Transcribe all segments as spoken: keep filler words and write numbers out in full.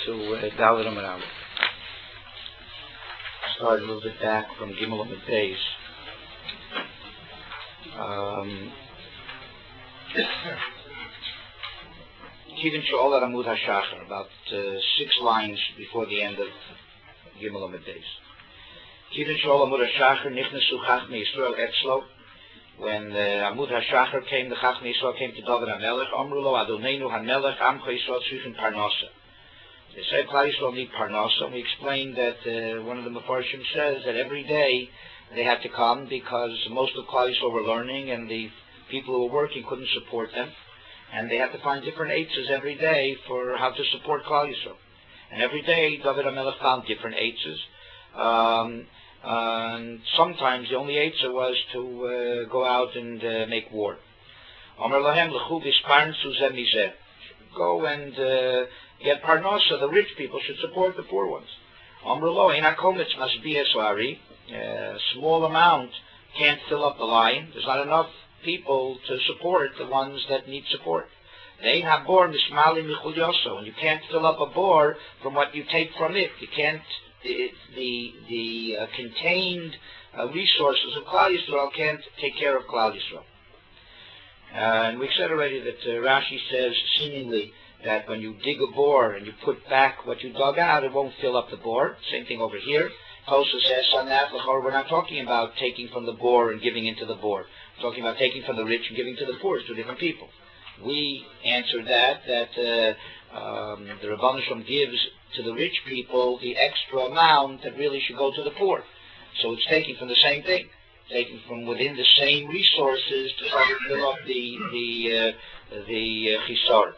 to uh, Dalet Amud Aleph. Start a little bit back from Gimel Amud Beis. Um, Kivin Sha'ol Amud HaShachar, about uh, six lines before the end of Gimel Amud Beis. Kivin Sha'ol Amud HaShachar Nichnesu Chachmei Yisrael Etzlo. When uh, Amud HaShachar came, the Chachmei Yisrael came to David HaMelech. Amru lo Adonenu HaMelech Amcha Yisrael Tzrichen Parnasa. They said Klal Yisrael need Parnasa, and we explained that uh, one of the Mefarshim says that every day they had to come because most of Klal Yisrael were learning, and the people who were working couldn't support them, and they had to find different eitzes every day for how to support Klal Yisrael. And every day David HaMelech found different eitzes. Um, and sometimes the only eitzah was to uh, go out and uh, make war. Amar lahem l'chu b'sparnsu zeh mizeh. Go and uh, get parnasa. The rich people should support the poor ones. Amar lo ein hakometz masbias lari. A small amount can't fill up the line. There's not enough people to support the ones that need support. Ein habor mismali michul yoso. And you can't fill up a bore from what you take from it. You can't. The the, the uh, contained uh, resources of Klal Yisrael can't take care of Klal Yisrael. Uh, and we said already that uh, Rashi says seemingly that when you dig a bore and you put back what you dug out, it won't fill up the bore. Same thing over here. Tosa says on that, we're not talking about taking from the bore and giving into the bore. We're talking about taking from the rich and giving to the poor. It's two different people. We answered that that uh, um, the Rebbeinu Shalom gives to the rich people the extra amount that really should go to the poor. So it's taking from the same thing, taking from within the same resources to try to fill up the the uh, the uh, chisar.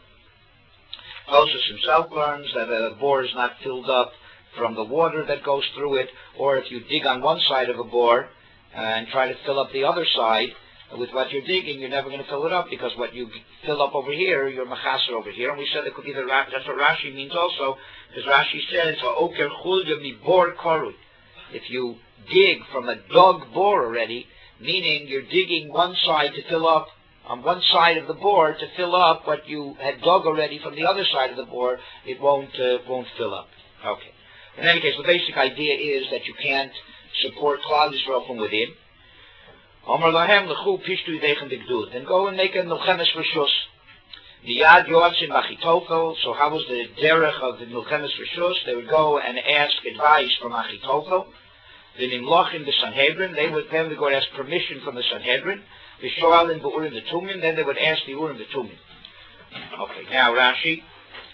Moses himself learns that a bore is not filled up from the water that goes through it, or if you dig on one side of a bore and try to fill up the other side with what you're digging, you're never going to fill it up, because what you fill up over here, you're machaser over here. And we said it could be the that's what Rashi means also, because Rashi says, "Oker chulya mi bor korut." If you dig from a dug bore already, meaning you're digging one side to fill up on one side of the bore to fill up what you had dug already from the other side of the bore, it won't uh, won't fill up. Okay. In any case, the basic idea is that you can't support Klal Yisrael from within. Amar lahem l'chu pishtu yidechem b'gdud. Then go and make a milchemes reshus. Miyad yoatzin Achitofel. So how was the derech of the milchemes reshus? They would go and ask advice from Achitofel. The nimlochim the Sanhedrin. They would then go and ask permission from the Sanhedrin. The shoalim b'urim the tumim. Then they would ask the urim the tumim. Okay. Now Rashi.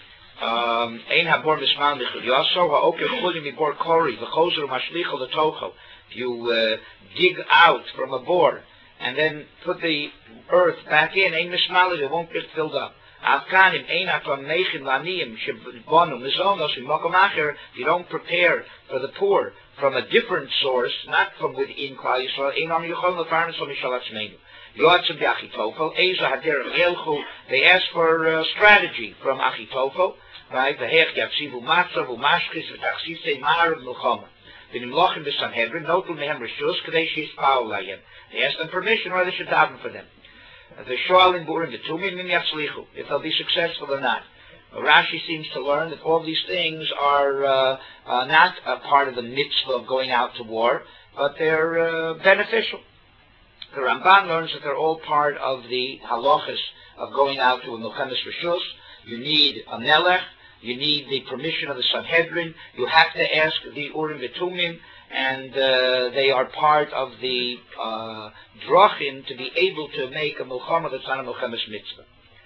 Ein habor misman michul yoso ha'oker chulim mibor kori v'chozer mashlichol l'tocho. If you uh, dig out from a bore and then put the earth back in, ein mismalit, it won't get filled up. Afkanim ein atam nechim laniyim shebonu mizonos v'mokom acher. If you don't prepare for the poor from a different source, not from within Klal Yisrael, ein am yichol lefarnes v'mishal atzmeinu. Yoatzim b'Achitofel, Eza haderech elchu. They ask for uh, strategy from Achitofel. Right? V'hech yatzivu matzav u'mashchis v'tachsisei ma'arav milchama. The nimlochim the Sanhedrin notul mehem reshus kadei sheispa'u layhem. They ask them permission, or they should daven for them. The shoalim b'urim the tumim min yatzlichu, if they'll be successful or not. Rashi seems to learn that all these things are uh, uh, not a part of the mitzvah of going out to war, but they're uh, beneficial. The Ramban learns that they're all part of the halachas of going out to a milchemes reshus. You need a melech. You need the permission of the Sanhedrin. You have to ask the Urim V'Tumim, and uh, they are part of the uh, drachim to be able to make a milchama that's not a milchemes mitzvah.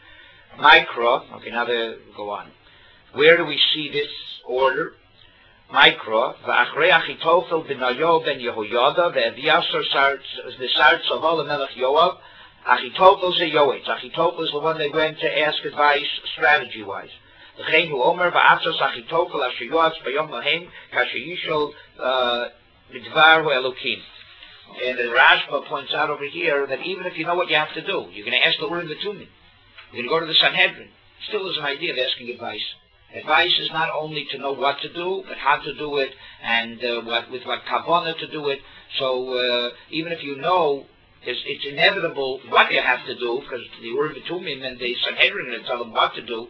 Mikra. Okay, now they go on. Where do we see this order? Mikra. V'achrei Achitofel b'Nayo ben Yehoyada ve'Eviasar v'Sar Tzavol Melech Yoav. Achitofel is a Yoetz. Achitofel is the one they went to ask advice strategy-wise. V'chein hu omer v'atzos Achitofel asher yoatz bayom lahem kasher yishol b'dvar hu Elokim. And the Rashba points out over here that even if you know what you have to do, you're going to ask the Urim V'Tumim. You're going to go to the Sanhedrin. Still is an idea of asking advice. Advice is not only to know what to do, but how to do it, and uh, what with what kavanah to do it. So uh, even if you know, it's, it's inevitable what you have to do, because the Urim V'Tumim and the Sanhedrin are going to tell them what to do.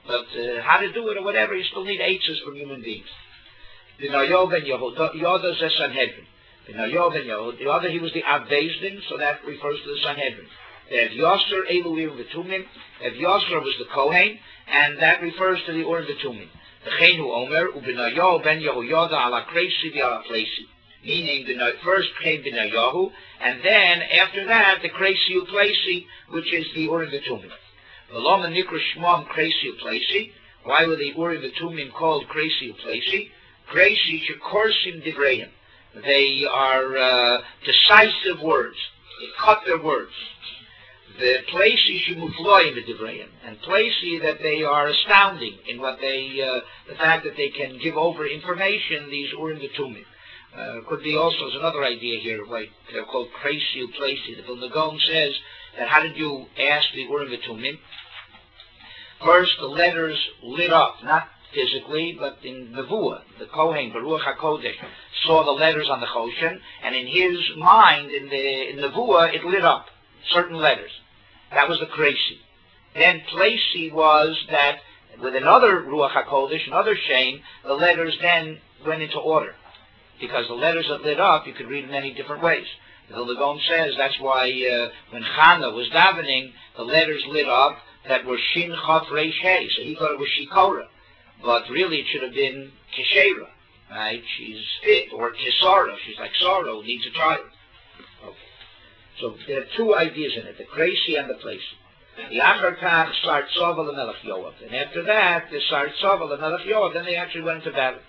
But uh, how to do it or whatever, you still need eitzes from human beings. B'nayo ben Yehoyada zeh Sanhedrin. B'nayo ben Yehoyada, he was the Av Beis Din, so that refers to the Sanhedrin. Ev Yasser Eluim V'Tumim. Ev Yasser was the Kohen, and that refers to the Urim V'Tumim. V'cheinu Omer u'B'nayo ben Yehoyada ala Kreisi v'ala Pleisi. Meaning, the first came B'nayahu, and then after that the Kreisi u'Pleisi, which is the Urim V'Tumim. V'lo Nikra Shmom Kreisi u'Pleisi. Why were the Urim V'Tumim called Kreisi u'Pleisi? Kreisi shekorsim divreim. They are uh, decisive words. They cut their words. The Pleisi shemufloim divreim, and Pleisi that they are astounding in what they, uh, the fact that they can give over information. These Urim V'Tumim. Uh, could be also as another idea here. Why they're called Kreisi u'Pleisi. The Vilna Gaon says that how did you ask the Urim V'Tumim? First, the letters lit up, not physically, but in Nevuah, the Kohen, Baruch HaKodesh, saw the letters on the Choshen, and in his mind, in the in Nevuah, it lit up, certain letters. That was the Kreisi. Then Pleisi was that, with another Ruach HaKodesh, another Shem, the letters then went into order. Because the letters that lit up, you could read in many different ways. The Vilna Gaon says that's why uh, when Chana was davening, the letters lit up that were Shin Chaf Reish Hey, so he thought it was Shikora. But really it should have been Keshera, right? She's fit, or Kesara, she's like sorrow, needs a child. Okay. So there are two ideas in it, the Kreisi and the Pleisi. The Achar Kach Sar Tzava L'Melech Yoav. And after that, the Sar Tzava L'Melech Yoav, then they actually went into battle.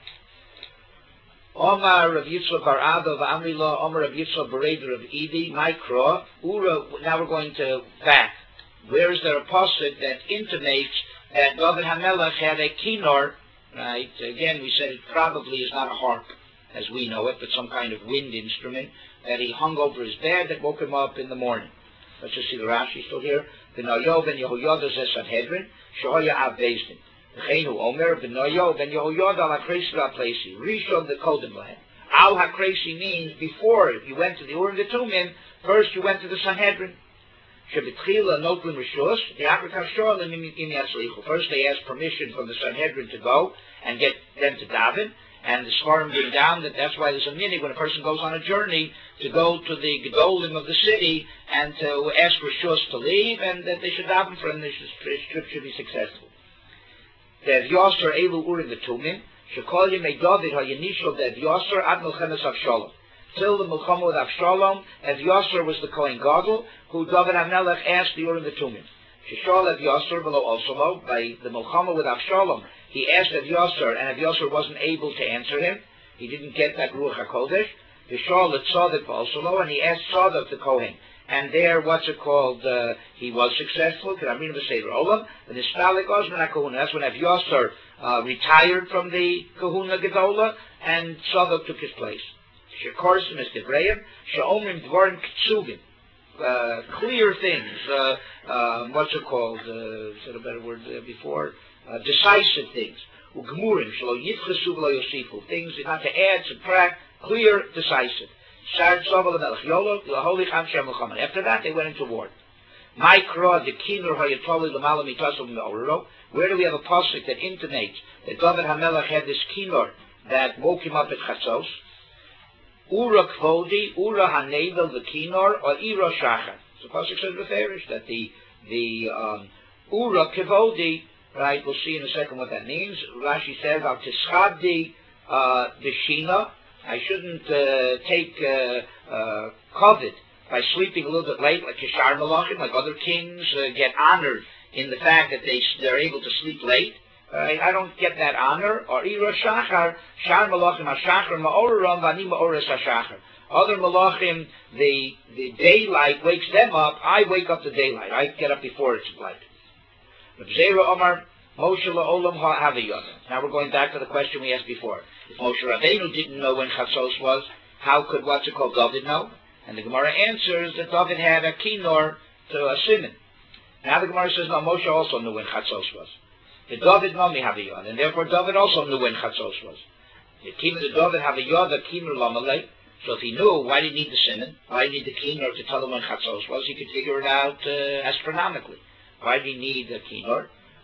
Omar Rav Yitzchak Bar Abba V'Amrila, Omar Rav Yitzchak Bereder of Idi, Mikra, Ura, now we're going to back. Where is there a pasuk that intimates that David HaMelech had a kinor, right? Again, we said it probably is not a harp, as we know it, but some kind of wind instrument that he hung over his bed that woke him up in the morning. Let's just see the Rashi still here. B'nayo ben Yehoyada zeh Sanhedrin, shehoya Av Beis Din. V'cheinu Omer, b'nayo ben Yehoyada ala Kreisi v'Pleisi. Rishon the Kodem lahem. Al HaKreisi means before you went to the Urim V'Tumim, first you went to the Sanhedrin. Shebetchila notun rishus, the Afrika sholim im yatzlichu. First they asked permission from the Sanhedrin to go and get them to daven, and the Sfarim bring down that that's why there's a minhag when a person goes on a journey to go to the gedolim of the city and to ask rishus to leave, and that they should daven for him, the trip should be successful. Dev Yasser elu urim v'tumim, shekol yemei David hayanishol Dev Yasser ad milchemes Avshalom. Till the Milchama with Avshalom, Ev Yasser was the Kohen Gadol, who David HaMelech asked the Urim V'Tumim. Shishol Ev Yasser below Osolo, by the Milchama with Avshalom, he asked Ev Yasser, and Ev Yasser wasn't able to answer him. He didn't get that Ruach HaKodesh. Shishol et Tzadok Osolo, and he asked Tzadok the Kohen. And there, what's it called, uh, he was successful, K'Ramina V'Seder Olam, and the Spalik Ozman HaKahuna. That's when Ev Yasser uh, retired from the Kahuna Gedola, and Tzadok took his place. Shekorsim is Devrayim, Sheomrim Dvorim Ktsuvim. Uh, clear things, uh, uh, what's it called, uh, said a better word uh, before, uh, decisive things. Ugmurim, Shlo Yitchesu V'lo Yosifu, things not to add, subtract, clear, decisive. Shar Tzava L'Melech Yolo, L'Holy Cham Shem L'Chaman. After that, they went into war. Mikra, the Kinur Hayatoli L'Mala Mitasum Me'orero. Where do we have a pasuk that intimates that David HaMelech had this Kinur that woke him up at Chatzos? Ura Kvodi, Ura Hanevel V'Kinor, or Ira Shachar. So pasuk says Beferish that the the um, Ura Kvodi, right? We'll see in a second what that means. Rashi says Al Tischabdi B'Shina. I shouldn't uh, take uh, uh, covet by sleeping a little bit late, like Kishar Malachim, like other kings uh, get honored in the fact that they they're able to sleep late. Right? I don't get that honor. Or Ira Shachar, Shar Malachim HaShachar Ma'oreram V'ani Ma'ores HaShachar. Other Malachim, the the daylight wakes them up. I wake up the daylight. I get up before it's light. Zera Omar Moshe La'olam Ha'aviyot. Now we're going back to the question we asked before. If Moshe Rabbeinu didn't know when Chatzos was, how could what's it called David know? And the Gemara answers that David had a kinor to a simon. Now the Gemara says, no, Moshe also knew when Chatzos was. The David Mami Haviyod, and therefore David also knew when Chatzos was. The Kimur the David Haviyod, the Kimur Lamalei. So if he knew, why did he need the simon? Why did he need the kinor to tell him when Chatzos was? He could figure it out uh, astronomically. Why did he need the kinor?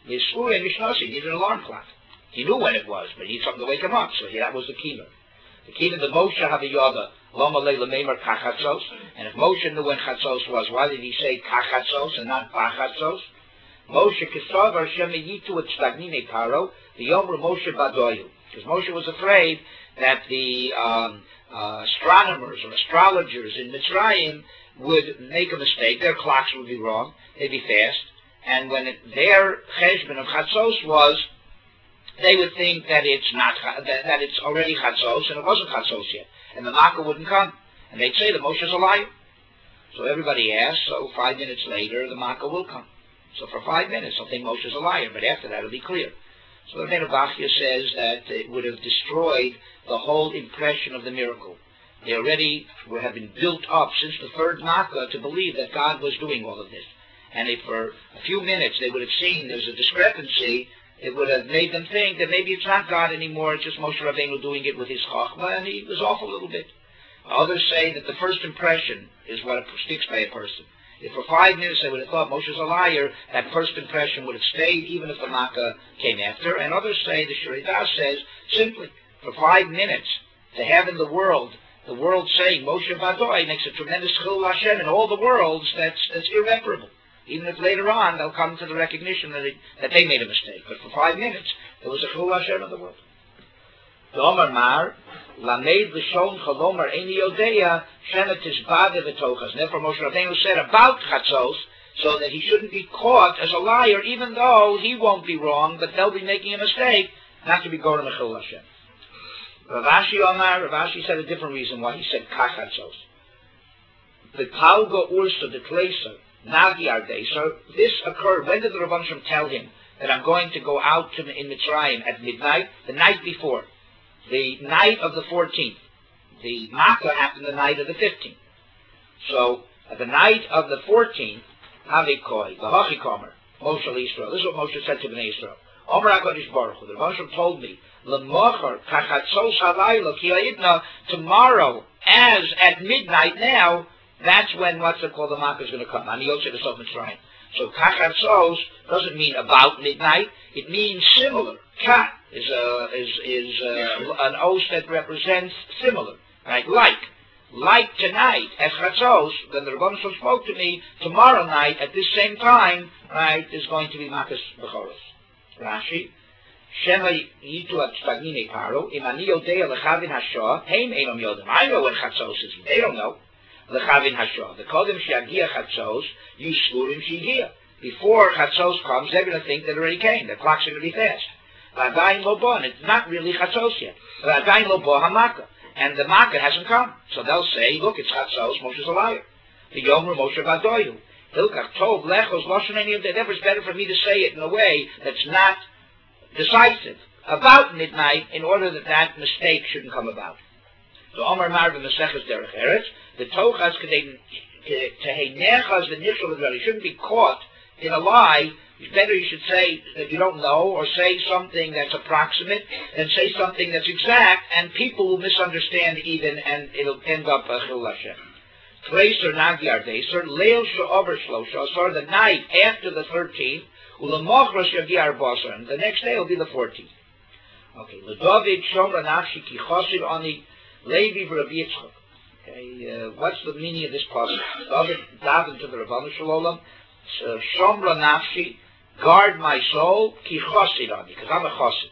Yisur and Mishnasi needed an alarm clock. He knew when it was, but he needed something to wake him up, so he, that was the keynote. The keynote, the Moshe Haviyada, Loma Leila Meimer Kachatzos, and if Moshe knew when Chatzos was, why did he say Kachatzos and not Bachatzos? Moshe Kisavar Shemiyitu at Stagnine Paro, the Yomer Moshe Badoyu. Because Moshe was afraid that the um, uh, astronomers or astrologers in Mitzrayim would make a mistake. Their clocks would be wrong. They'd be fast. And when it, their cheshbon of Chatzos was, they would think that it's not that, that it's already Chatzos and it wasn't Chatzos yet. And the Makkah wouldn't come. And they'd say that Moshe's a liar. So everybody asked, so five minutes later, the Makkah will come. So for five minutes, they'll think Moshe's a liar, but after that, it'll be clear. So the Rebbeinu Bachya says that it would have destroyed the whole impression of the miracle. They already were, have been built up since the third Makkah to believe that God was doing all of this. And if for a few minutes they would have seen there's a discrepancy, it would have made them think that maybe it's not God anymore, it's just Moshe Rabbeinu doing it with his chachma, and he was off a little bit. Others say that the first impression is what sticks by a person. If for five minutes they would have thought Moshe's a liar, that first impression would have stayed even if the Makkah came after. And others say, the Shuridah says, simply, for five minutes, to have in the world, the world saying Moshe Vadoi makes a tremendous chilul Hashem in all the worlds, that's, that's irreparable. Even if later on they'll come to the recognition that, it, that they made a mistake. But for five minutes, there was a chilul Hashem in the world. The Omar Mar, Lamed L'shon Chalomer Eini Yodeya, Shemet Tizbade V'tochas. Therefore Moshe Rabbeinu said about Chatzos, so that he shouldn't be caught as a liar, even though he won't be wrong, but they'll be making a mistake, not to be going to Chilul Hashem. Rav Ashi Omar, Rav Ashi said a different reason why he said Kachatzos. The Kalga Ursa, the Tleiser, Nagi Ardeser, this occurred, when did the Rabbanim tell him that I'm going to go out to, in Mitzrayim at midnight? The night before. The night of the fourteenth. The Makkah happened the night of the fifteenth. So, at the night of the fourteenth, Havikoi, the Hachikomer, Moshe Yisrael. This is what Moshe said to Bnei Yisrael. Omer HaKadosh Baruch Hu, the Rabbanim told me, L'mocher kachatzos halayla ki ha'idna, tomorrow, as at midnight now, that's when what's it called, the Makkah is going to come. Ani Yotze B'Sof Mitzrayim. So kachatzos doesn't mean about midnight, it means similar. Ka is a, is is a, an oath that represents similar, right? Like, like tonight at Chatzos, when the Rebbeinu spoke to me, tomorrow night at this same time, right, is going to be Makkah's Bechoros. Rashi, Shema Yitu at Stagnine Paro, Imani Yodea Lechavin Hashah, Heim Enom Yodem. I know what Chatzos is. They don't know. Lechavin Hashah. The Kodim Shiagia Chatzos, you Shlurim Shigia. Before Chatzos comes, they're going to think that it already came. The clock's going to be fast. L'adayin lo bo, and it's not really Chatzos yet. L'adayin lo bo ha-Makkah. And the Makkah hasn't come. So they'll say, look, it's Chatzos, Moshe's a liar. The Yomer Moshe Badoyu. Hilkach Tov Lechos Lashon Any of that. Therefore, it's better for me to say it in a way that's not decisive, about midnight, in order that that mistake shouldn't come about. So Omar Marv in the Seches Derech Eretz, the Tochas Teheinechas the Nishal of he shouldn't be caught in a lie. It's better you should say that you don't know, or say something that's approximate, than say something that's exact, and people will misunderstand even, and it'll end up a Chilul Hashem. Treiser Nagyar Deser, Leil Sha'over Shlosha, so the night after the thirteenth, Ulemochra Shagiar Basar, and the next day will be the fourteenth. Okay, L'David Shomra Nafshi Ki Chosid Ani Levi V'Rabi Yitzchak. Okay, uh, what's the meaning of this passage? David davened to the Rabbanu Shalom, Shomra Nafshi, guard my soul, Ki Chosid Ani, because I'm a Chosid.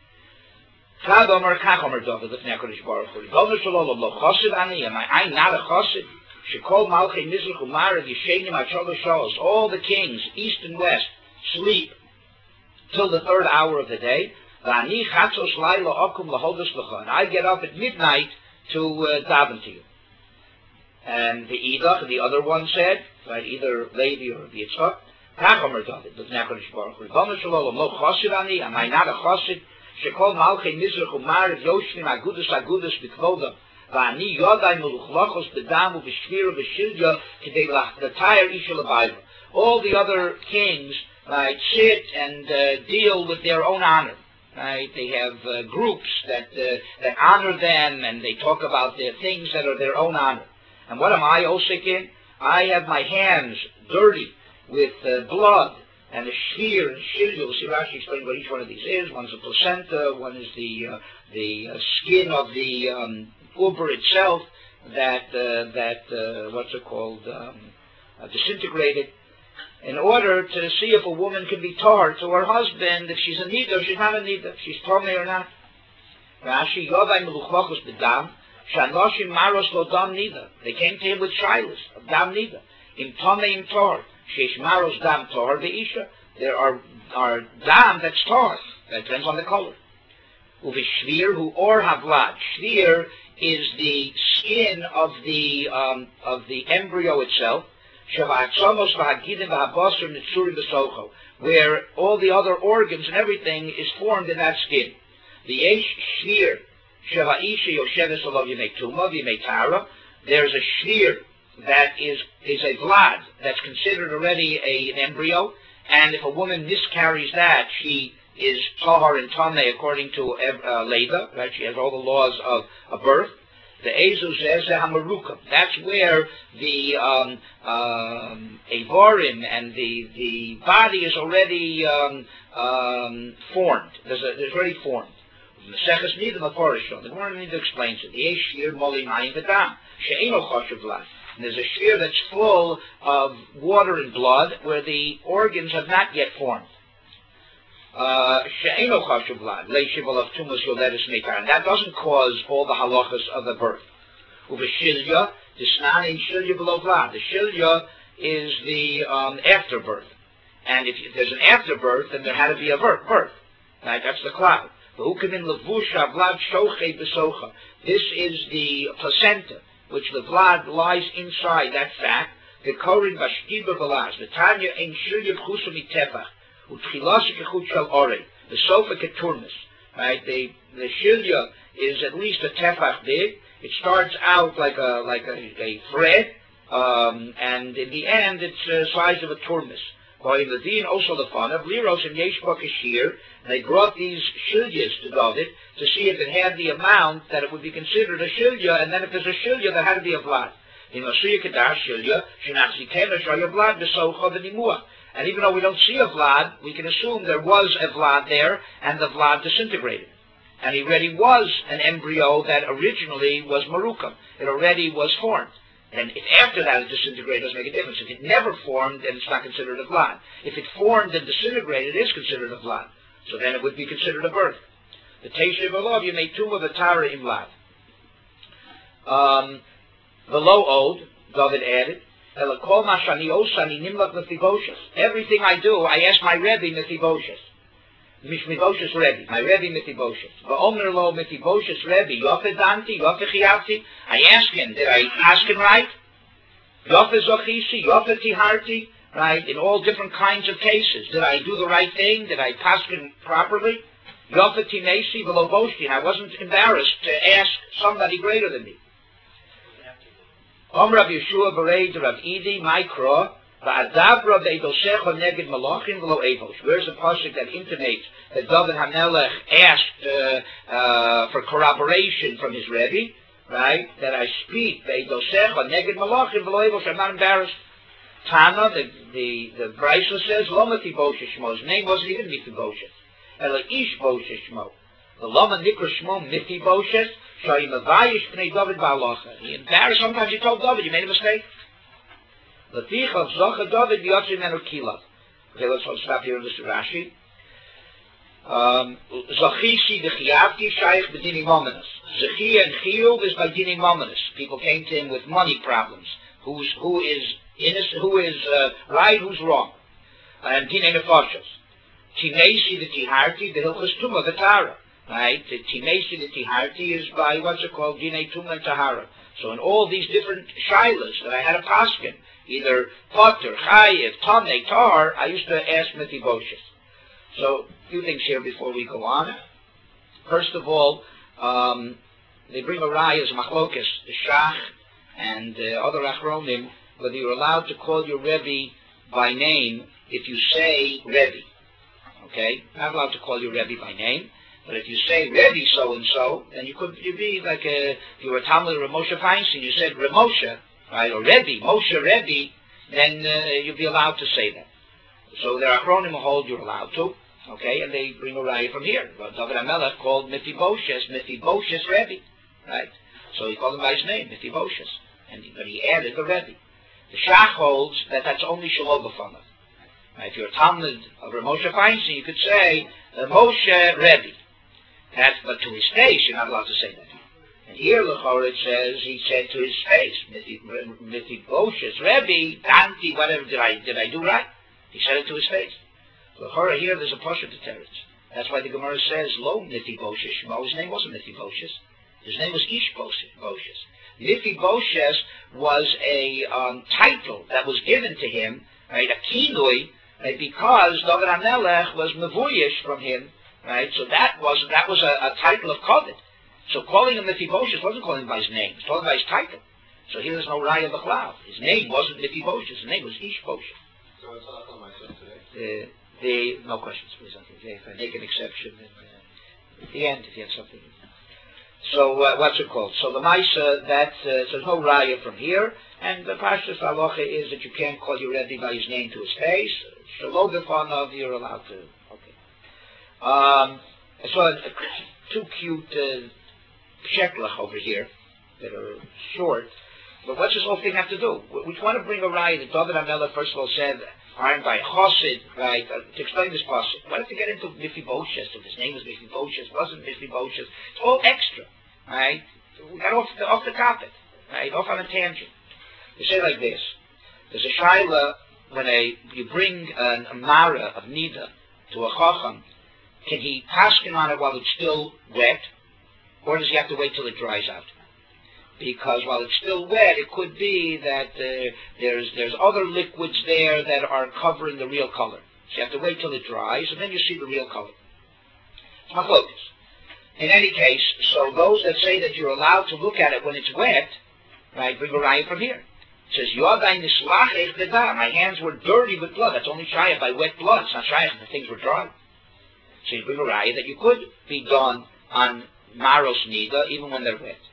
Chad Omer Kach Omer David, L'Fnei HaKadosh Baruch Hu, Rabbanu Shalom, Lo Chosid Ani, am I, I'm not a Chosid? Shekol Malchei Mizrach Umarav Yishenim Achol Sholos, all the kings, east and west, sleep till the third hour of the day. And I get up at midnight to uh, daven to you. And the Idach, the other one said, right, either Levi or Yitzchak, Tachomer David, L'Fnei HaKadosh Baruch Hu, Ribono Shel Olam, Lo Chosid Ani, am I not a Chosid? Shekol Malchei Mizrach Umarav Yoshvim Agudas Agudas B'Kvodam, V'ani Yodai Meluchlachos B'Dam U'B'Shvir U'B'Shilja K'dei L'Tayar Ishel Abayim. All the other kings, right, sit and uh, deal with their own honor. Right? They have uh, groups that uh, that honor them, and they talk about their things that are their own honor. And what am I, Osik, in? I have my hands dirty with uh, blood, and the shvir and shilya. We'll see Rashi explain what each one of these is. One is the placenta, one is the uh, the uh, skin of the um, uber itself that uh, that uh, what's it called um, uh, disintegrated. In order to see if a woman can be tar to her husband, if she's a nida or she's not a nida, if she's tomei or not. Rashi Yodai Meluchvachos B'dam Shanoshim Maros Lo Dam Nida. They came to him with shilas of Dam Nida. In tomei im tar. Sheish Maros Dam Tar Be'isha. There are are dam that's tar. That depends on the color. Uvishvir Hu Or Havlad. Shvir is the skin of the um, of the embryo itself. Where all the other organs and everything is formed in that skin. The Yesh Shvir, Sheva'isha Yosheves Olav Yemei Tuma, Yemei Tara. There's a Shvir that is, is a Vlad, that's considered already a, an embryo, and if a woman miscarries that, she is Tahar and Tameh according to uh, Leda, right? She has all the laws of, of birth. The Ezuz Eze HaMarukim. That's where the um, um, Avarim and the the body is already um, um, formed. There's, a, there's already formed. Maseches Nida Meforishon. The Gemara Nida explains it. The Shir Moli Mayim V'Dam She'eno Choshev Vlad. There's a shir that's full of water and blood where the organs have not yet formed. She'eno chashuv vlad, le'shival of tumas yoledes meitar, and that doesn't cause all the halachas of the birth. Uveshilya, the snanin shilya below vlad. The shilya is the um, afterbirth, and if there's an afterbirth, then there had to be a birth. birth. Right? That's the cloud. V'hukamin levusha vlad shochei b'socha. This is the placenta, which the vlad lies inside that fat. The korin bashkiba v'laz. The tanya ein shilya b'chusa mitefach. The sofa keturmis, right? The the shilya is at least a tefach big. It starts out like a like a, a thread, um, and in the end it's the size of a turmis. While in the din also the fun of liros and yeshba kashir, they brought these shilyas to David to see if it had the amount that it would be considered a shilya, and then if there's a shilya, there had to be a vlad. In Masuya kedash shilya, shenachzikena shaya vlad b'socha v'nimuah. And even though we don't see a vlad, we can assume there was a vlad there, and the vlad disintegrated. And it already was an embryo that originally was marukam. It already was formed. And if after that it disintegrated, it doesn't make a difference. If it never formed, then it's not considered a vlad. If it formed and disintegrated, it is considered a vlad. So then it would be considered a birth. The Teishev Olav, you made tumah v'tara im vlad. Um, the low ode, David added, everything I do, I ask my Rebbe Mephibosheth. Mephibosheth Rebbe, my Rebbe Mephibosheth. V'omer lo Mephibosheth Rebbe, Yofe Danti, Yofe Chiyavti. I ask him, did I ask him right? Yofe Zochisi, Yofe Tiharti, right? In all different kinds of cases. Did I do the right thing? Did I ask him properly? Yofe Tinesi, V'lo Boshti. I wasn't embarrassed to ask somebody greater than me. Om Rav Yeshua Berei Rav Idi Mikra Va'adavra Beidoshecha Neged Malachim V'lo Evos. Where's the pasuk that intimates that David HaMelech asked uh, uh, for corroboration from his Rebbe, right? That I speak Beidoshecha Neged Malachim V'lo Evos. I'm not embarrassed. Tana, the the the Brisa says Lo Mephibosheth Shmo. His name wasn't even Mephibosheth. Ela Ish Bosheth Shmo. The Lama Nikra Shmo Mephibosheth. He embarrassed. Sometimes he told David, you made a mistake. Okay, let's stop here and listen to Rashi. Zachisi the Chiyavti Shaykh B'dini Mominus. Zachi and Chiyuv is by Dini Mominus. People came to him with money problems. Who's who is innocent? Who is uh, right? Who's wrong? And Dini Nefashos. Tinesi the Tiharti the Hilchas Tumah the Tara. Right, the Tinesi, the Tiharti is by what's it called, Dinei Tum and Tahara. So in all these different shilas that I had a paskin, either Potter, Chayiv, Tamei, Tar, I used to ask Mephibosheth. So a few things here before we go on. First of all, um, they bring a raya as machlokes, the Shach and uh, other achronim, whether you're allowed to call your Rebbe by name if you say Rebbe. Okay, not allowed to call your Rebbe by name. But if you say Rebbe so-and-so, then you could you be like a, if you were Talmud or Moshe Feinstein, you said Ramoshe, right, or Rebbe, Moshe Rebbe, then uh, you'd be allowed to say that. So there are Achronim who hold you're allowed to, okay, and they bring a raya from here. But David HaMelech called Mephibosheth, Mephibosheth Rebbe, right? So he called him by his name, Mephibosheth, and he, but he added the Rebbe. The Shach holds that that's only Shalom B'fanav. Right? If you're a Talmud of Rav Moshe Feinstein, you could say uh, Moshe Rebbe. That's, but to his face, you're not allowed to say that. And here, L'chorah, it says, he said to his face, Mephibosheth Rebbe, Danti, whatever, did I, did I do right? He said it to his face. L'chorah, here, there's a Pasha to Teretz. That's why the Gemara says, Lo Mephibosheth Shmo. His name wasn't Mephibosheth. His name was Ishbosheth. Mephibosheth was a um, title that was given to him, right, a kinui, right, because David HaMelech was mevuyish from him, right, so that was that was a, a title of Kovet. So calling him Mephibosheth wasn't calling him by his name, it's calling him by his title. So here there's no Raya B'chlav. His name wasn't Mephibosheth, his name was Ishbosheth. So it's not on myself today? Uh, the, no questions, please. If I make an exception, then, uh, at the end, if you have something. So, uh, what's it called? So the Maisa, that, uh, so there's no Raya from here, and the Pashtus Halacha is that you can't call your Rebbe by his name to his face. Shalom B'fanav, you're allowed to. Okay. Um, I saw uh, two cute uh, sheklach over here that are short, but what's this whole thing have to do? We, we want to bring a Raya that David HaMelech, first of all, said, aren't by Chassid, right, uh, to explain this passage. Why don't you get into Mephibosheth? If his name was Mephibosheth, wasn't Mephibosheth. It's all extra, right? We got off the, off the topic, right, off on a tangent. You say like this, there's a shaila, when a, you bring an, a mara of nida to a chacham, can he paskin on it while it's still wet, or does he have to wait till it dries out? Because while it's still wet, it could be that uh, there's there's other liquids there that are covering the real color. So you have to wait till it dries, and then you see the real color. It's machlokes. In any case, so those that say that you're allowed to look at it when it's wet, right, bring a raya from here. It says, Yodai nislachech b'dah. My hands were dirty with blood. That's only shayach by wet blood. It's not shayach if the things were dry. So you bring a raya that you could be done on maros nida, even when they're wet.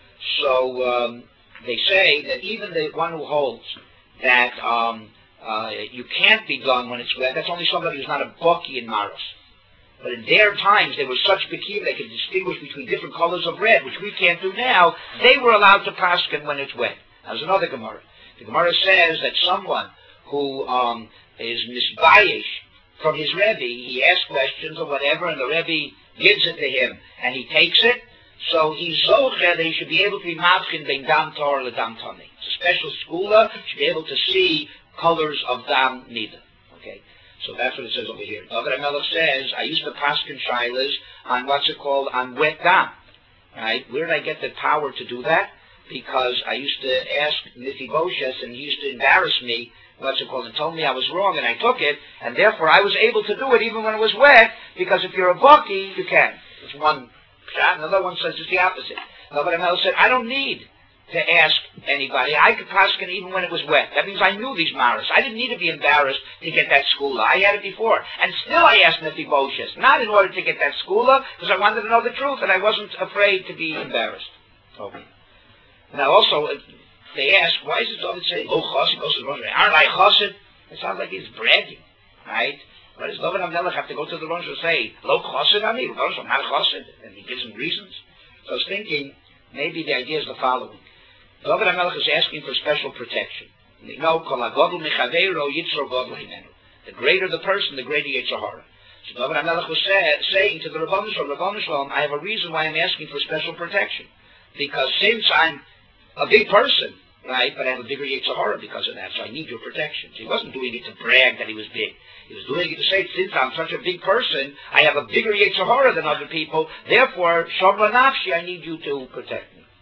So um, they say that even the one who holds that um, uh, you can't be done when it's wet, that's only somebody who's not a baki in maros. But in their times, they were such bekir, they could distinguish between different colors of red, which we can't do now. They were allowed to paskin when it's wet. There's another Gemara. The Gemara says that someone who um, is misbayish from his Rebbe, he asks questions or whatever, and the Rebbe gives it to him, and he takes it. So he's zocher that he should be able to be mavchin ben dam tor le dam tani. It's a special schooler, should be able to see colors of dam nida. Okay, so that's what it says over here. David HaMelech says, I used to paskin shilas on what's it called, on wet dam. Right? Where did I get the power to do that? Because I used to ask Mephibosheth, and he used to embarrass me, what's it called, and told me I was wrong, and I took it, and therefore I was able to do it even when it was wet, because if you're a baki, you can. It's one. Another one says it's the opposite. David HaMelech said, I don't need to ask anybody. I could paskin even when it was wet. That means I knew these maras. I didn't need to be embarrassed to get that skula. I had it before. And still I asked Mephibosheth, not in order to get that skula, because I wanted to know the truth, and I wasn't afraid to be embarrassed. Okay. Now also, they ask, why is it David saying, oh, chassid goes to the Rosh Hashanah? Aren't I chassid? It sounds like he's bragging, right? Why does David HaMelech have to go to the Rosh and say, lo chassid on me? I'm not chassid. And he gives him reasons. So I was thinking, maybe the idea is the following. David HaMelech is asking for special protection. You know, kol hagodol mechaveiro yitzro godol himenu. The greater the person, the greater Yetzer Hara. So David HaMelech was say, saying to the Rabbanu Shalom, Rabbanu Shalom, I have a reason why I'm asking for special protection. Because since I'm a big person, right, but I have a bigger Yetzer Hara because of that, so I need your protection. So he wasn't doing it to brag that he was big. He was doing it to say, since I'm such a big person, I have a bigger Yetzer Hara than other people, therefore, Shavla Nafshi, I need you to protect me.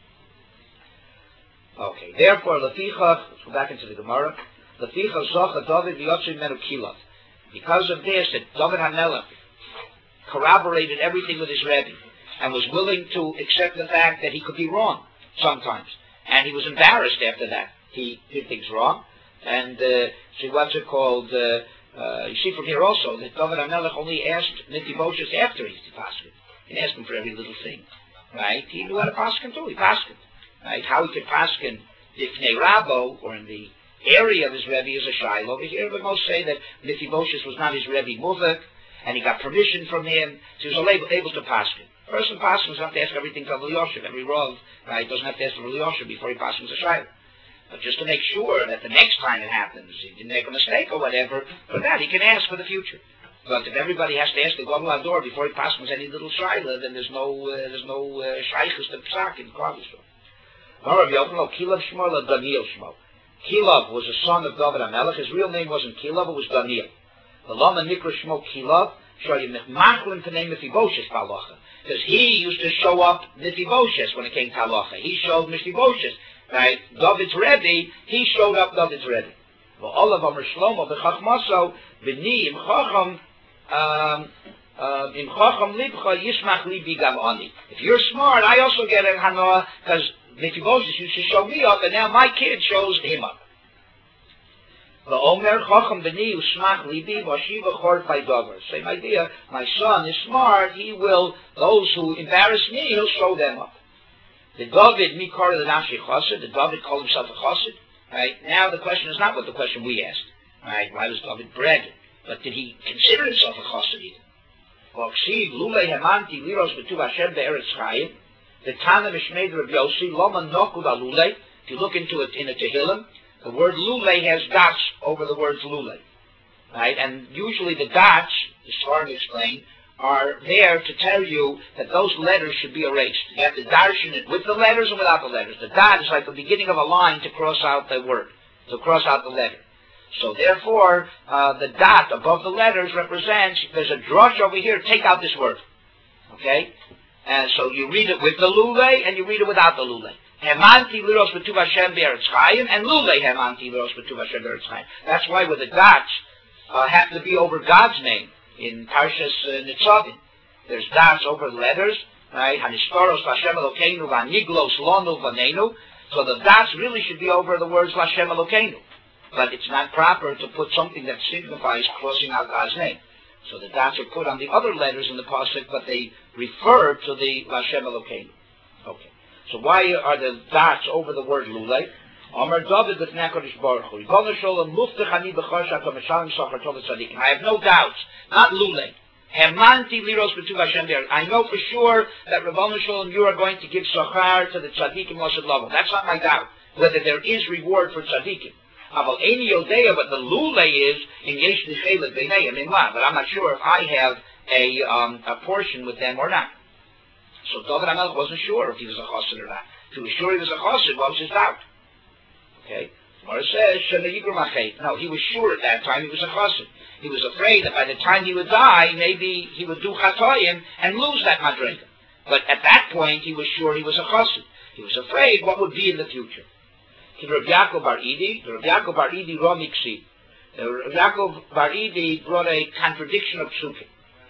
Okay, therefore, Leficha, let's go back into the Gemara, Leficha Zocha David V'yotzim Menu Kilav. Because of this, that David HaMelech corroborated everything with his Rebbe, and was willing to accept the fact that he could be wrong sometimes. And he was embarrassed after that. He did things wrong. And, uh, see, what's it called, uh, Uh, you see from here also that David HaMelech only asked Mephibosheth after he's to paskin. He didn't ask him for every little thing, right? He knew how to paskin too. He paskin, right? How he could paskin ifnei Rabo, or in the area of his Rebbe is a Shaila over here, but most say that Mephibosheth was not his Rebbe Muvik, and he got permission from him, so he was able, able to pass him. A person passes doesn't have to ask everything to Yosef, every Rav, right, doesn't have to ask for Yosef before he passes a Shaila. But just to make sure that the next time it happens, he didn't make a mistake or whatever, for that he can ask for the future. But if everybody has to ask the Gadol Hador before he passes any little Shaila, then there's no uh, there's no uh, Shaykhus to Psak in Klavishov. Rabbi Yochanan, Kilav Shmuel, Daniel Shmuel. Kilav was a son of David HaMelech. His real name wasn't Kilav, it was Daniel. The Lama Nikra Shmuel Kilav, Shoyim Machlin to name Mephibosheth Halacha. Because he used to show up Mephibosheth when it came to Halacha. He showed Mephibosheth. Right? David's Rebbe, he showed up David's Rebbe. Well, all of them are Shlomo, B'chachmaso, B'ni, Im Chacham, um, Im Chacham Libcha, Yishmach Libi Gam Ani. If you're smart, I also get a Hanoah, because Mephibosheth used to show me up, and now my kid shows him up. V'omer Chacham B'ni, Ushmach Libi, Vashiva Chor Faidover. Same idea, my son is smart, he will, those who embarrass me, he'll show them up. The David, Mikar the Nashi Chassid, the David called himself a Chassid. Right? Now the question is not what the question we asked. Right? Why was David bragging? But did he consider himself a Chassid either? Well, Ksiv, Lulei Hemanti, Liros Betuv Hashem Be'eretz Chayim, the Tana Mishmeid Rabbi Yossi, Loma Nokud Lulei. If you look into it in a Tehillim, the word Lulei has dots over the words Lulei. Right? And usually the dots, the Sfarim explain, are there to tell you that those letters should be erased. You have to darshan it with the letters and without the letters. The dot is like the beginning of a line to cross out the word, to cross out the letter. So therefore, uh, the dot above the letters represents, there's a drush over here, take out this word. Okay? And so you read it with the lulei and you read it without the lulei. Hemanti liros b'tuv Hashem be'eretz chayim, and lulei hemanti liros b'tuv Hashem be'eretz chayim. That's why with the dots uh, have to be over God's name. In Parshas uh, Nitzavim, there's dots over the letters, right? Hanishtaros Lashem Elokeinu v'aniglos lonu v'neinu. So the dots really should be over the words Lashem Elokeinu. But it's not proper to put something that signifies crossing out God's name. So the dots are put on the other letters in the pasuk, but they refer to the Lashem Elokeinu. Okay. So why are the dots over the word Lulei? Amar David b'fnei HaKadosh Baruch Hu. Ribono shel olam muftach ani b'chor she'ata mishalim shachar tov tzadikim. I have no doubts, not lulei. Hemanti liros b'tuv Hashem be'eretz. I know for sure that Ribono shel olam, you are going to give shachar to the tzadikim l'asad lavam. That's not my doubt. Whether there is reward for tzadikim. Aval eini yodea, but the lulei is in yesh nichelet b'neihem imla. But I'm not sure if I have a um, a portion with them or not. So David HaMelech wasn't sure if he was a chassid or not. If he was sure he was a chassid, what was his doubt? Okay. Gemara says, no, he was sure at that time he was a chassid. He was afraid that by the time he would die, maybe he would do chatoyim and lose that madrega. But at that point, he was sure he was a chassid. He was afraid what would be in the future. To Rabbi Yaakov Bar Idi, the Rabbi Yaakov Bar Idi Romiksi. The Rabbi Yaakov Bar Idi brought a contradiction of psukim.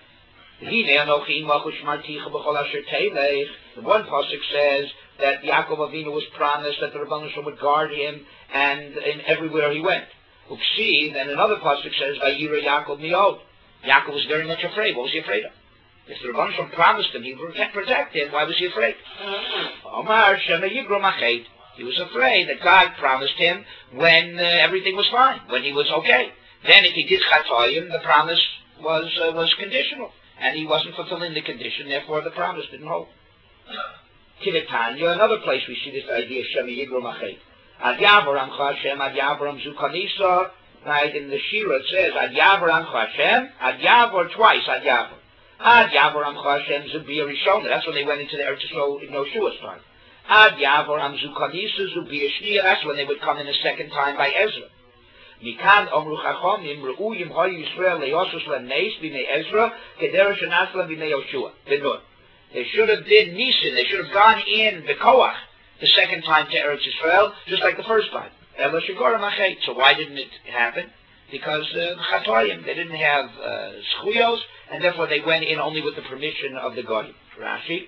The one pasuk says that Yaakov Avinu was promised that the Rebbeinu Shalom would guard him, and in everywhere he went. Uksiv, and another pasuk says, Vayira Yaakov Miod. Yaakov was very much afraid. What was he afraid of? If the Rebbeinu Shalom promised him he would protect him, why was he afraid? Omar Shema Yigrom Achet. He was afraid that God promised him when uh, everything was fine, when he was okay. Then if he did chatoyim, the promise was uh, was conditional, and he wasn't fulfilling the condition, therefore the promise didn't hold. Tivetanya, another place we see this idea, Shema Yigrom Achet. Ad Yavor Amcha Hashem, Ad Yavor Amzu Kanisa, right, in the Shira it says, Ad Yavor Amcha Hashem, Ad Yavor twice, Ad Yavor. Ad Yavor Amcha Hashem Zubir Rishona, that's when they went into the Eretz Yisrael in Yoshua's time. Ad Yavor Amzu Kanisa Zubir Shnia, that's when they would come in a second time by Ezra. Mikan Omru Chachomim, Re'uyim Hoy Yisrael Leosus Le'neis B'nei Ezra, Kedera Shenasla B'nei Yoshua. Benur. They should have been Nisan, they should have gone in the Koach the second time to Eretz Yisrael, just like the first time. So why didn't it happen? Because uh, Chatoyim, they didn't have uh, Schuyos, and therefore they went in only with the permission of the Goyim. Rashi.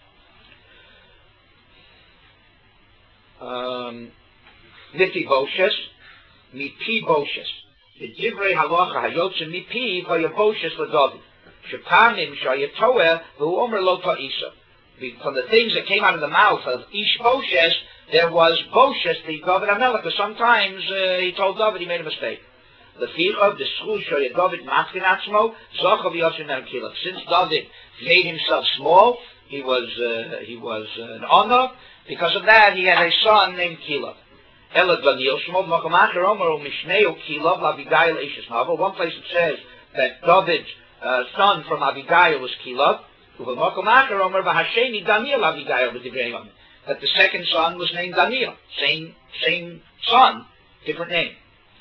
Um, Mephibosheth, Mipi Bosheth. The Divrei Halacha Hayotze Mipi Vayaboshes LaDavid. Shepanim Shayatoeh V'Omer Lo Ta'isa. From the things that came out of the mouth of Ishbosheth, there was Boshes, the David HaMelech, because sometimes uh, he told David he made a mistake. The fear of the school show David Matkin Atzmo, Zochav Yoshin and Kilov. Since David made himself small, he was uh, he was uh, an honor. Because of that, he had a son named Kilov. Elad Daniel Shmov Makamacher Omer Mishneu Kilov Abigail Ishes Novel. One place it says that David's uh, son from Abigail was Kilov. Makamacher Omer Bahasheni Daniel Abigail B'Divrei. That the second son was named Daniel. Same same son, different name.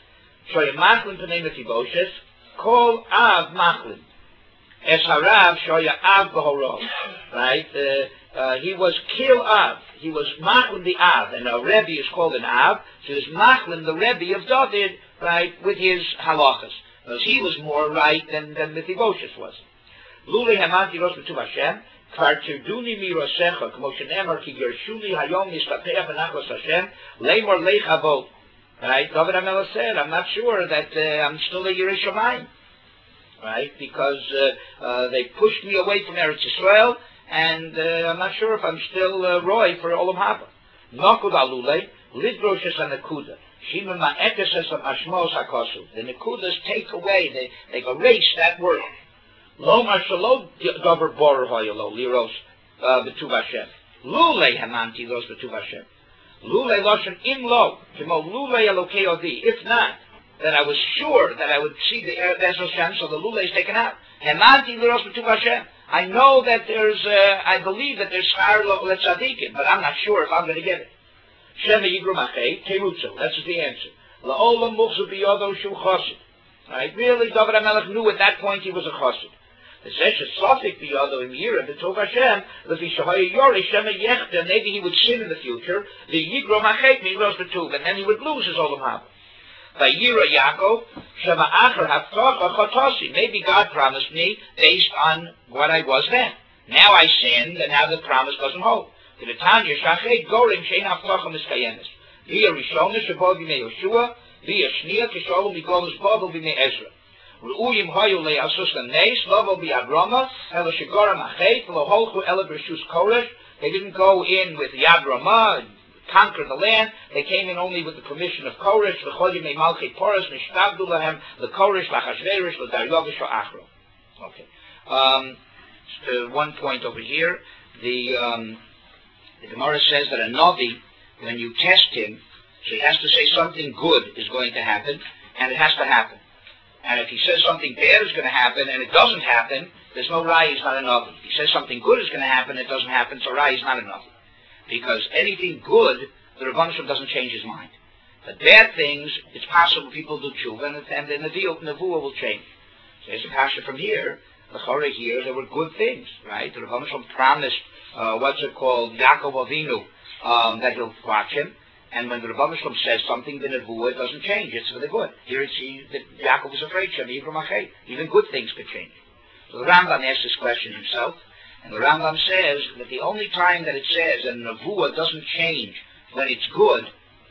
Shoya Machlin to name Mephibosheth, call Av Machlin. Es Harav Shoya Av Behorov. Right? Uh, uh, he was Kil Av. He was Machlin the Av, and a Rebbe is called an Av. So it's Machlin the Rebbe of David, right, with his halachas. Because he was more right than, than Mephibosheth was. Lule Hamanti Rosh B'Tuv Hashem, Kvar Tirduni Mirosecha, Kmo Shenemar Ki Gershuni Hayom Nistapeach V'Nachos Hashem, Leimor Leichavot. Right? David HaMelech said, I'm not sure that uh, I'm still a Yerei Shamayim. Right? Because uh, uh, they pushed me away from Eretz Yisrael, and uh, I'm not sure if I'm still uh, Roy for Olam Haba. Nokud Alule, Lidroshes HaNekuda, Shimon Ma'etes HaShmos HaKosu. The Nekudas take away, they, they erase that word. Lo Marshalo Dover Bor Hoyolo, Liros B'Tuv Hashem. Lule Hamanti Los B'Tuv Hashem. Lule Loshen Im Lo, Kimo Lule Elokei Odi. If not, then I was sure that I would see the Eretz Hashem, so the Lule is taken out. Hamanti Liros B'Tuv Hashem. I know that there's, uh, I believe that there's Schar Letzadikim, but I'm not sure if I'm going to get it. Shema Yigru Machei, Terutzo. That's the answer. La'olam Muchzu Biyodo Shu Chosid. Right? Really, David HaMelech knew at that point he was a Chosid. The Sesha Sofik Biyodo in Yira, the Tov Hashem, Lefi Shahaya Yori, Shema Yechter, maybe he would sin in the future, the Yigru Machei, Migros B'Tuv, and then he would lose his Olam Haba. By Yira Yaakov, Shema Acher Haftocha Chotosi. Maybe God promised me based on what I was then. Now I sinned, and now the promise doesn't hold. To the Tanya Shachet Gorim Shein Haftocha Miskayenes. Via Rishona Shabod B'mei Yoshua, via Shnia Kisholu B'Golus Bobel B'mei Ezra. Ru'uyim Hoyu Le'asus L'Neis, Lovo B'Agroma, Elo Shegora Machet, Lo Holchu Ela B'Rishus Koresh. They didn't go in with Yad Ramah, conquer the land. They came in only with the permission of Koresh, V'chol Yimei Malchei Porus, Nishtavdu Lahem, the Koresh, L'Achashverosh, L'Daryovish, L'Achro. Okay. Um, uh, one point over here, the, um, the Gemara says that a Navi, when you test him, so he has to say something good is going to happen, and it has to happen. And if he says something bad is going to happen, and it doesn't happen, there's no Rai, he's not a Navi. If he says something good is going to happen, it doesn't happen, so Rai is not a Navi. Because anything good, the Rebbeinu Shem doesn't change his mind. But bad things, it's possible people do tshuva, and, and the Nevuah will change. So there's a kasha from here, the Chorah here, there were good things, right? The Rebbeinu Shem promised, uh, what's it called, Yaakov Avinu, um, that he'll watch him. And when the Rebbeinu Shem says something, the Nevuah doesn't change, it's for the good. Here it's see that Yaakov was afraid, Shem Yivru Machet. Even good things could change. So the Rambam asks this question himself. And the Rambam says that the only time that it says that a Nevuah doesn't change when it's good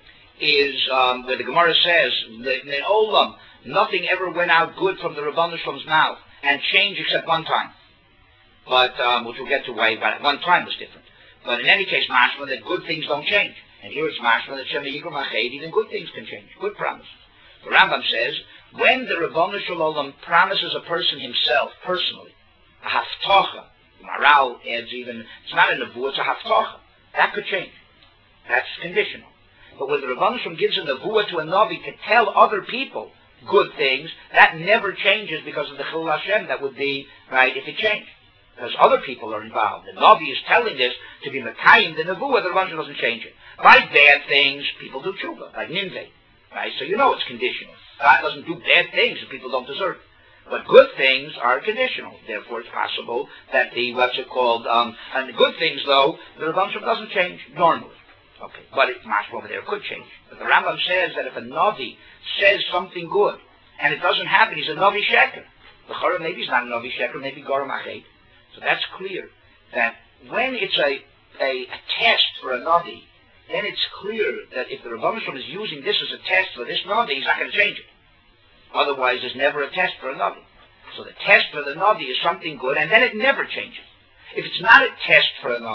is um, where the Gemara says that in Olam, nothing ever went out good from the Rebbeinu Shem's mouth and changed except one time. But, um, which we'll get to why but one time was different. But in any case, mashma, that good things don't change. And here it's mashma that Shema Yigru Mached, even good things can change, good promises. The Rambam says, when the Rebbeinu Shalom promises a person himself, personally, a haftocha, Maral adds even, it's not a nevuah, it's a haftocha. That could change. That's conditional. But when the Rebbeinu Shem gives a nevuah to a Navi to tell other people good things, that never changes because of the Chilul Hashem. That would be, right, if it changed. Because other people are involved. The Navi is telling this to be Mekayim, the nevuah, the Rebbeinu Shem doesn't change it. By bad things, people do tshuva, like Ninveh. Right? So you know it's conditional. God doesn't do bad things if people don't deserve it. But good things are conditional. Therefore, it's possible that the, what's it called, um, and the good things, though, the Rebbeinu Shem doesn't change normally. Okay, but it, Mashma over there could change. But the Rambam says that if a Navi says something good, and it doesn't happen, he's a Navi Sheker. The Chorah, maybe he's not a Navi Sheker, maybe Goram Achet. So that's clear, that when it's a, a, a test for a Navi, then it's clear that if the Rebbeinu Shem is using this as a test for this Navi, he's not going to change it. Otherwise, there's never a test for a Navi. So the test for the Navi is something good, and then it never changes. If it's not a test for a Navi,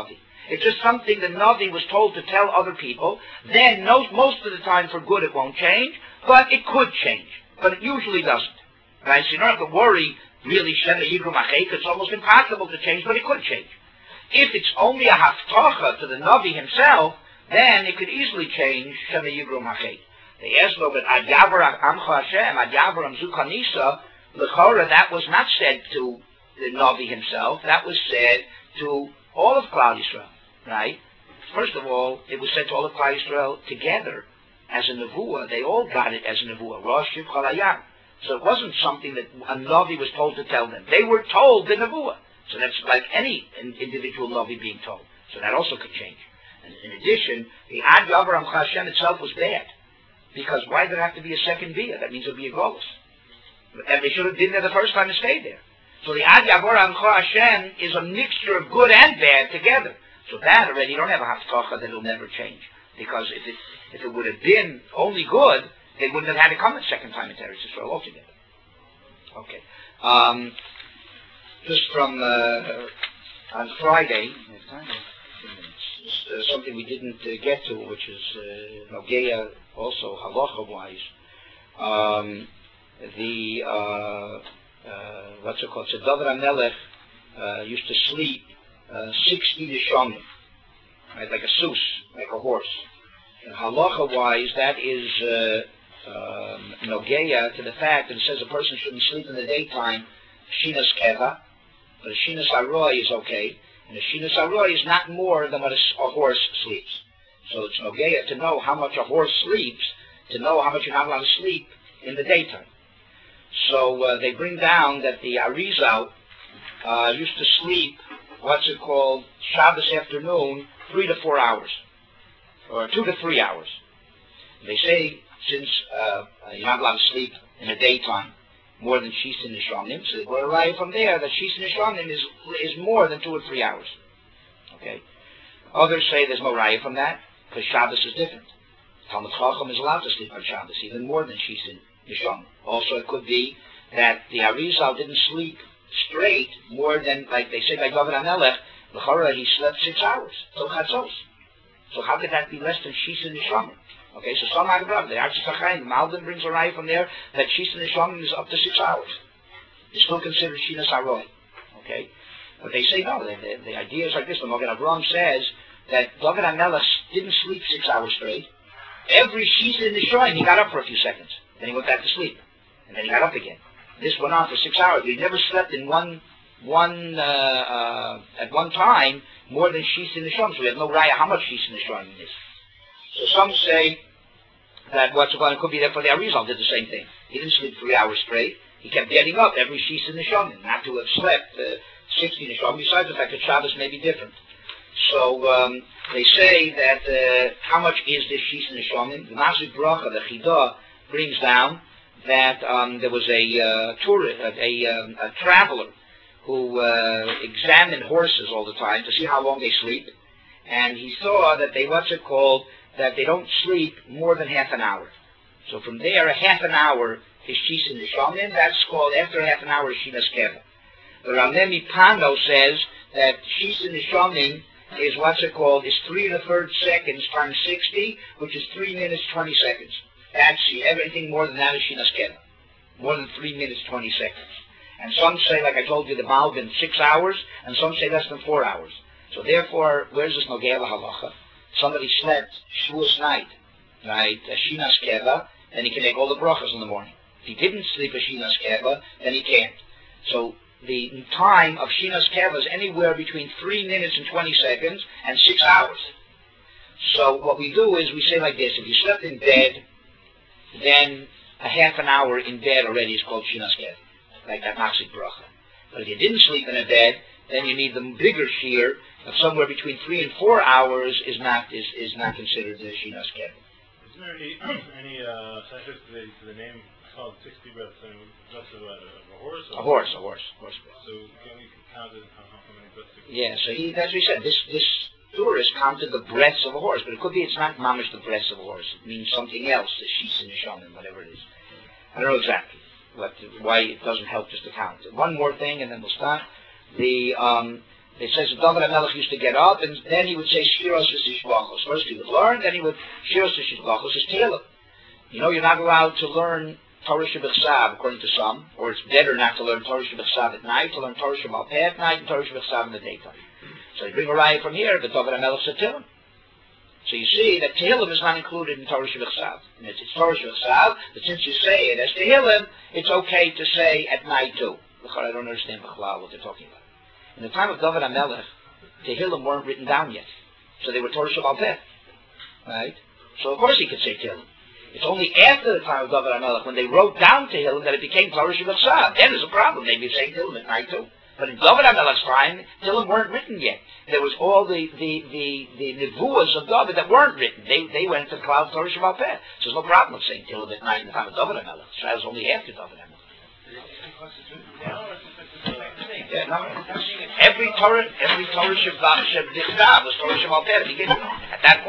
It's just something the Navi was told to tell other people. Then, no, most of the time for good it won't change, but it could change. But it usually doesn't. Right? So you don't have to worry, really, Shema Yigru Machek. It's almost impossible to change, but it could change. If it's only a haftacha to the Navi himself, then it could easily change Shema Yigru Machek. They asked though, but Ad Yavar Amcha Hashem, Ad Yavar Amzu Kanisa, L'chora, that was not said to the Navi himself. That was said to all of Klal Yisrael, right? First of all, it was said to all of Klal Yisrael together as a nevuah. They all got it as a nevuah. Rosh Shiv Chol Hayam. So it wasn't something that a Navi was told to tell them. They were told the nevuah. So that's like any individual Navi being told. So that also could change. And in addition, the Ad Yavar Amcha Hashem itself was bad. Because why did there have to be a second via? That means it would be a golus. And they should have been there the first time and stayed there. So the Ad Yavar Amcha Hashem is a mixture of good and bad together. So that already, you don't have a haftacha that will never change. Because if it if it would have been only good, they wouldn't have had to come a second time into Eretz Yisrael altogether. Okay. Um, just from uh, on Friday, uh, something we didn't uh, get to, which is uh, Nogeya, also halacha-wise. Um, the uh, uh, what's it called? So David HaMelech uh, used to sleep uh, sixty Yishamim, right, like a sus, like a horse. And halacha-wise, that is uh, um, nogeya to the fact that it says a person shouldn't sleep in the daytime. Shinas keva, but a shinas aroi is okay, and a shinas aroi is not more than what a, a horse sleeps. So it's nogeya to know how much a horse sleeps, to know how much you're not allowed to sleep in the daytime. So uh, they bring down that the Arizal uh, used to sleep, what's it called, Shabbos afternoon, three to four hours, or two to three hours. They say since uh, you're not allowed to sleep in the daytime more than Shis and Nishramim, so they go right from there that Shis and Nishramim is is more than two or three hours. Okay. Others say there's no raya from that because Shabbos is different. Talmud Chacham is allowed to sleep on Shabbos even more than Shis and Nishramim. Also, it could be that the Arizal didn't sleep straight more than, like they say by David HaMelech, l'chora he slept six hours till Chatzos. So how could that be less than Shis and Nishramim? Okay, so some Agav, the Archis HaChaim, the Malbim brings a raya from there that Shis and Nishramim is up to six hours. It's still considered Shinas Aroi. Okay, but they say no. The, the, the idea is like this. The Magen Avraham says that David HaMelech didn't sleep six hours straight. Every Shis and Nishramim he got up for a few seconds, then he went back to sleep, and then he got up again. This went on for six hours. He never slept in one one uh, uh, at one time more than Shis and Nishramim. So we have no raya how much Shis and Nishramim is. So some say that what's going to could be there for the Arizal did the same thing. He didn't sleep three hours straight. He kept getting up every Shis and Nishramim, not to have slept uh, sixty Nishramim. Besides the fact that Shabbos may be different. So um, they say that uh, how much is this Shis and Nishramim? The Mazik Bracha, the Chidah, brings down that um, there was a uh, tourist, a, a, um, a traveler who uh, examined horses all the time to see how long they sleep, and he saw that they, what's it called, that they don't sleep more than half an hour. So from there, a half an hour is Shis and Nishramim. That's called, after half an hour, is Shinas Keva. The Ramnemi Pano says that Shis and Nishramim is, what's it called, is three and a third seconds times sixty, which is three minutes, twenty seconds. That's everything more than that is Shinas Keva. More than three minutes, twenty seconds. And some say, like I told you, the Malbim, six hours, and some say less than four hours. So therefore, where's this Nogea Halacha? Somebody slept Shavuos night, right, a Shinas Keva, then he can make all the brachas in the morning. If he didn't sleep a Shinas Keva, then he can't. So the time of Shinas Keva is anywhere between three minutes and twenty seconds and six hours. So what we do is we say like this: if you slept in bed, then a half an hour in bed already is called Shinas Keva, like that Machzik Bracha. But if you didn't sleep in a bed, then you need the bigger shear of somewhere between three and four hours is not is, is not considered the Shinas Keva. Is there any any uh, scientific to the, to the name called sixty breaths? I mean, just of a, of a horse. Or a horse, a horse, horse. So can we count it how, how many breaths? Yeah. So he, as we said, this this tourist counted the breaths of a horse, but it could be it's not mamish the breaths of a horse. It means something else, the Shis and Nishramim, whatever it is. I don't know exactly what why it doesn't help just to count. One more thing, and then we'll stop. The um, It says that David HaMelech used to get up, and then he would say Shiros V'Tishbachos. First he would learn, then he would Shiros V'Tishbachos is Tehillim. You know, you're not allowed to learn Torah Shebechsav, according to some, or it's better not to learn Torah Shebechsav at night, to learn Torah Shebalpeh at night and Torah Shebechsav in the daytime. So you bring a raya from here, but David HaMelech said Tehillim. So you see that Tehillim is not included in Torah Shebechsav. And it's, it's Torah Shebechsav, but since you say it as Tehillim, it's okay to say at night too. I don't understand B'chlal what they're talking about. In the time of David HaMelech, Tehillim weren't written down yet. So they were Torah Shebalpeh. Right? So of course he could say Tehillim. It's only after the time of David HaMelech, when they wrote down Tehillim, that it became Torah Shebechsav. Then there's a problem. They'd be saying Tehillim at night too. But in David HaMelech's time, Tehillim weren't written yet. There was all the the the, the nevuahs of David that weren't written. They they went to the cloud Torah Shebalpeh. So there's no problem with saying Tehillim at night in the time of David HaMelech. So that was only after David HaMelech. Yeah, no, every Torah, every Torah Shabbat, Shabbat was Torah Shebalpeh at the beginning. At that point.